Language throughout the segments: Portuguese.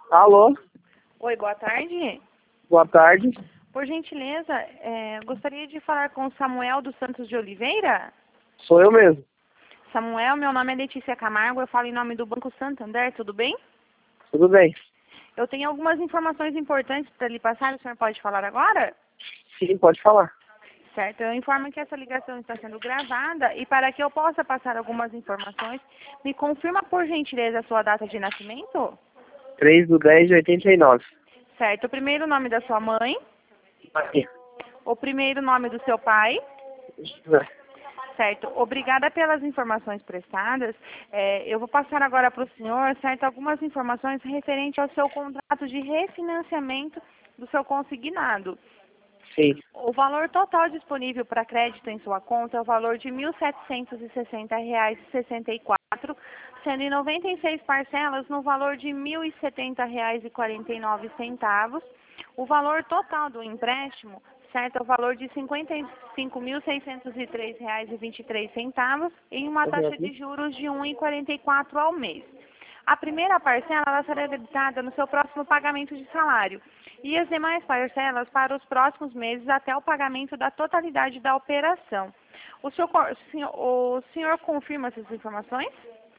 Alô, Oi, boa tarde. boa tarde. Por gentileza, gostaria de falar com o Samuel dos Santos de Oliveira. Sou eu mesmo. Samuel, meu nome é Letícia Camargo, eu falo em nome do Banco Santander, tudo bem? Tudo bem? Eu tenho algumas informações importantes para lhe passar, o senhor pode falar agora? Sim, pode falar. Certo, eu informo que essa ligação está sendo gravada e para que eu possa passar algumas informações, me confirma por gentileza a sua data de nascimento? 3/10/89. Certo, o primeiro nome da sua mãe, Aqui. o primeiro nome do seu pai. José. Certo, obrigada pelas informações prestadas. Eu vou passar agora para o senhor, certo, algumas informações referentes ao seu contrato de refinanciamento do seu consignado. Sim. O valor total disponível para crédito em sua conta é o valor de R$ 1.760,64, sendo em 96 parcelas no valor de R$ 1.070,49. O valor total do empréstimo, certo, é o valor de R$ 55.603,23 em uma taxa de juros de 1,44 ao mês. A primeira parcela ela será debitada no seu próximo pagamento de salário e as demais parcelas para os próximos meses até o pagamento da totalidade da operação. O senhor confirma essas informações?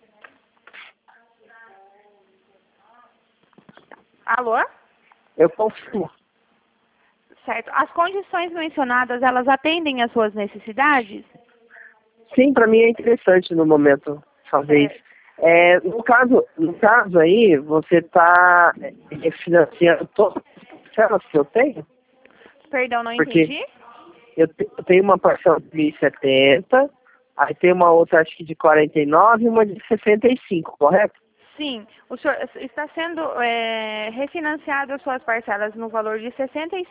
Alô? Eu confirmo. Certo. As condições mencionadas, elas atendem às suas necessidades? Sim, para mim é interessante no momento fazer isso. No caso aí, você está refinanciando todas as parcelas que eu tenho? Perdão, não Porque entendi. eu tenho uma parcela de 1.070, aí tem uma outra acho que de 49 e uma de 65, correto? Sim, o senhor está sendo refinanciado as suas parcelas no valor de R$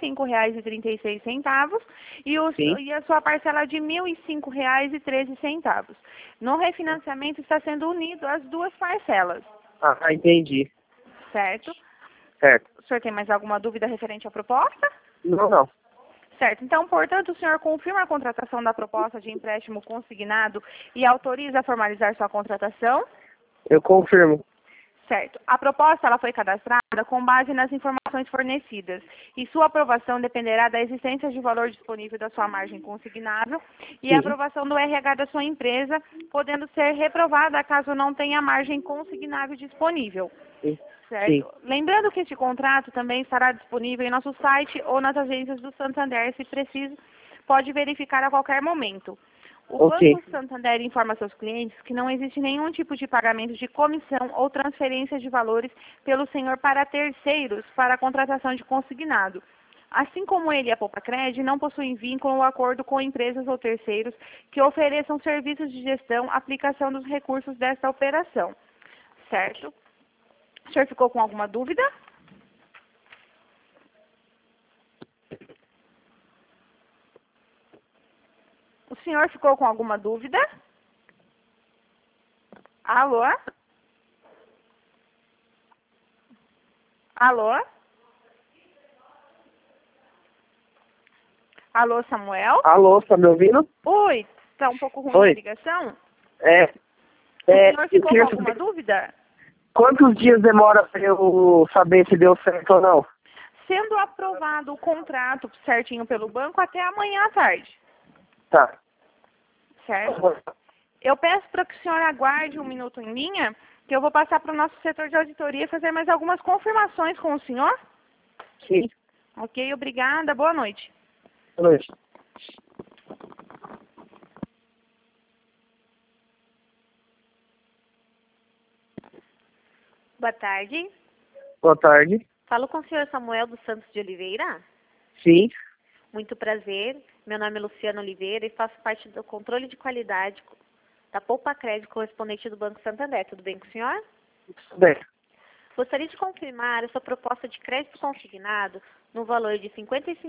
65,36 Sim. e a sua parcela de R$ 1.005,13. No refinançamento está sendo unido as duas parcelas, Ah, entendi. certo? Certo. O senhor tem mais alguma dúvida referente à proposta? Não. Certo. Então, portanto, o senhor confirma a contratação da proposta de empréstimo consignado e autoriza a formalizar sua contratação? Eu confirmo. Certo. A proposta ela foi cadastrada com base nas informações fornecidas e sua aprovação dependerá da existência de valor disponível da sua margem consignável e a Sim. aprovação do RH da sua empresa, podendo ser reprovada caso não tenha margem consignável disponível. Sim. Certo? Sim. Lembrando que este contrato também estará disponível em nosso site ou nas agências do Santander, se preciso, pode verificar a qualquer momento. O Ok. Banco Santander informa seus clientes que não existe nenhum tipo de pagamento de comissão ou transferência de valores pelo senhor para terceiros para a contratação de consignado. Assim como ele e a Poupacred não possuem vínculo ou acordo com empresas ou terceiros que ofereçam serviços de gestão, aplicação dos recursos desta operação. Certo? O senhor ficou com alguma dúvida? O senhor ficou com alguma dúvida? Alô? Alô? Alô, Samuel? Alô, tá me ouvindo? Oi, está um pouco ruim a Oi. ligação? É. O senhor Eu ficou com queria alguma saber dúvida? quantos dias demora para eu saber se deu certo ou não? Sendo aprovado o contrato certinho pelo banco até amanhã à tarde, Tá. certo? Eu peço para que o senhor aguarde um minuto em linha, que eu vou passar para o nosso setor de auditoria e fazer mais algumas confirmações com o senhor. Sim. Ok, obrigada, boa noite. Boa noite. Boa tarde. Boa tarde. Falo com o senhor Samuel dos Santos de Oliveira. Sim. Muito prazer. Meu nome é Luciana Oliveira e faço parte do controle de qualidade da Poupacred correspondente do Banco Santander. Tudo bem com o senhor? Tudo bem. Gostaria de confirmar a sua proposta de crédito consignado no valor de R$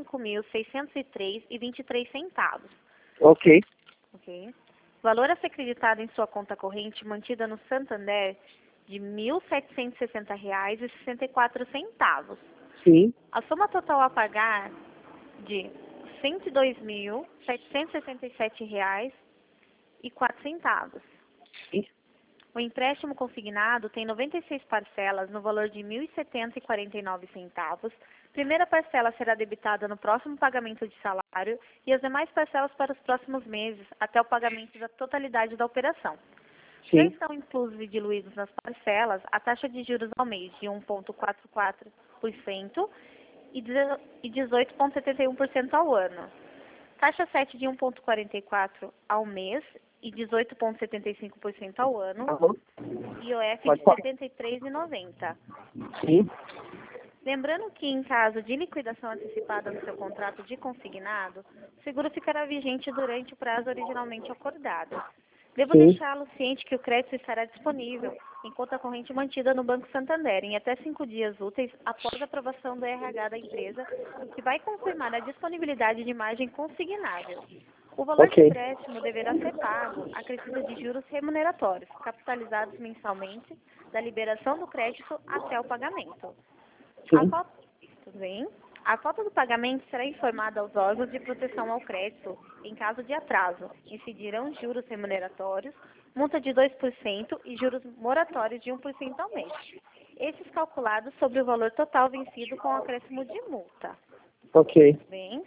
55.603,23. Ok. Ok? Valor a ser acreditado em sua conta corrente mantida no Santander de R$ 1.760,64. Sim. A soma total a pagar de R$ 102.767,04. Sim. O empréstimo consignado tem 96 parcelas no valor de R$ 1.070,49. Primeira parcela será debitada no próximo pagamento de salário e as demais parcelas para os próximos meses, até o pagamento da totalidade da operação. Já Sim. estão inclusos e diluídos nas parcelas a taxa de juros ao mês de 1,44% e 18,71% ao ano. Taxa 7 de 1,44% ao mês e 18,75% ao ano. Alô? IOF Pode de falar. R$ 73,90. Sim. Lembrando que, em caso de liquidação antecipada no seu contrato de consignado, o seguro ficará vigente durante o prazo originalmente acordado. Devo Sim. deixá-lo ciente que o crédito estará disponível em conta corrente mantida no Banco Santander em até 5 dias úteis após a aprovação do RH da empresa, que vai confirmar a disponibilidade de margem consignável. O valor Ok. do empréstimo deverá ser pago acrescido de juros remuneratórios, capitalizados mensalmente, da liberação do crédito até o pagamento. Sim. Tudo bem? A falta do pagamento será informada aos órgãos de proteção ao crédito em caso de atraso. Incidirão juros remuneratórios, multa de 2% e juros moratórios de 1% ao mês. Esses calculados sobre o valor total vencido com o acréscimo de multa. Ok. Tudo bem?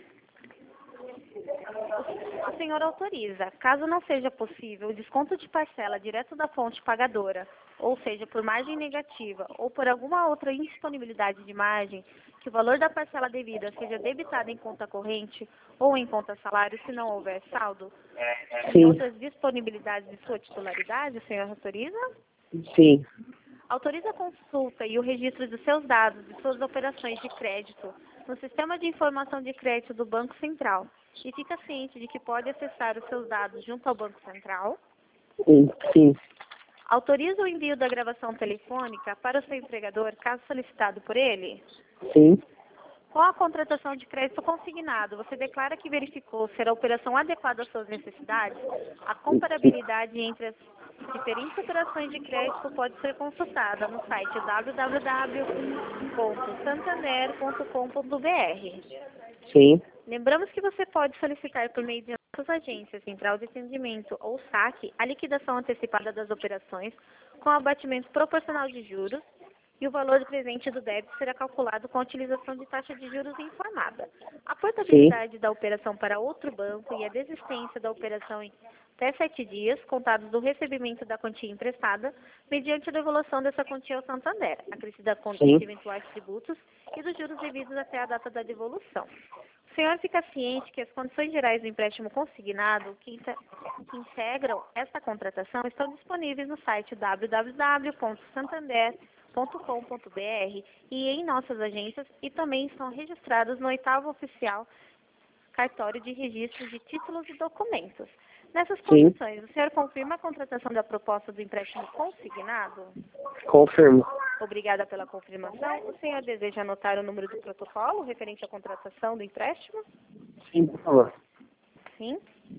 O senhor autoriza, caso não seja possível, o desconto de parcela direto da fonte pagadora, ou seja, por margem negativa ou por alguma outra indisponibilidade de margem, que o valor da parcela devida seja debitado em conta corrente ou em conta salário se não houver saldo, e Sim. outras disponibilidades de sua titularidade, o senhor autoriza? Sim. Autoriza a consulta e o registro dos seus dados e suas operações de crédito no Sistema de Informação de Crédito do Banco Central e fica ciente de que pode acessar os seus dados junto ao Banco Central. Sim. Autoriza o envio da gravação telefônica para o seu empregador, caso solicitado por ele. Sim. Com a contratação de crédito consignado, você declara que verificou ser a operação adequada às suas necessidades? A comparabilidade entre as diferentes operações de crédito pode ser consultada no site www.santander.com.br. Sim. Lembramos que você pode solicitar por meio de nossas agências, Central de Atendimento ou SAC, a liquidação antecipada das operações com abatimento proporcional de juros, e o valor do presente do débito será calculado com a utilização de taxa de juros informada. A portabilidade da operação para outro banco e a desistência da operação em até 7 dias, contados do recebimento da quantia emprestada, mediante a devolução dessa quantia ao Santander, acrescida a conta de eventuais tributos e dos juros devidos até a data da devolução. O senhor fica ciente que as condições gerais do empréstimo consignado que integram esta contratação estão disponíveis no site www.santander.com.br e em nossas agências e também estão registrados no 8º Oficial Cartório de Registro de Títulos e Documentos. Nessas condições, o senhor confirma a contratação da proposta do empréstimo consignado? Confirmo. Obrigada pela confirmação. O senhor deseja anotar o número do protocolo referente à contratação do empréstimo? Sim, por favor. Sim.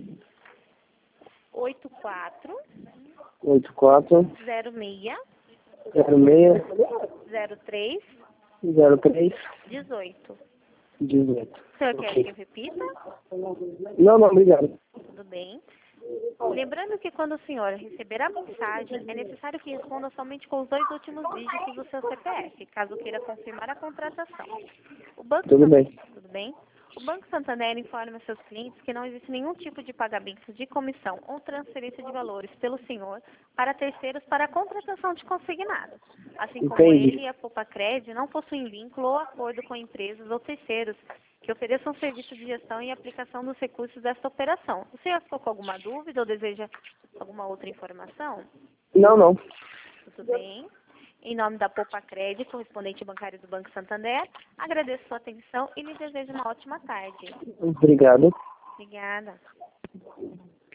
84 84 06 06 03 03 18. 18. O senhor quer Ok. que eu repita? Não, obrigado. Tudo bem. Lembrando que quando o senhor receber a mensagem, é necessário que responda somente com os 2 últimos dígitos do seu CPF, caso queira confirmar a contratação. O Banco Tudo bem. Tudo bem? O Banco Santander informa seus clientes que não existe nenhum tipo de pagamento de comissão ou transferência de valores pelo senhor para terceiros para a contratação de consignado. Assim como Entendi. ele e a Popacred não possuem vínculo ou acordo com empresas ou terceiros que ofereçam serviço de gestão e aplicação dos recursos desta operação. O senhor ficou com alguma dúvida ou deseja alguma outra informação? Não. Tudo bem? Em nome da Popacred, correspondente bancário do Banco Santander, agradeço sua atenção e lhe desejo uma ótima tarde. Obrigado. Obrigada.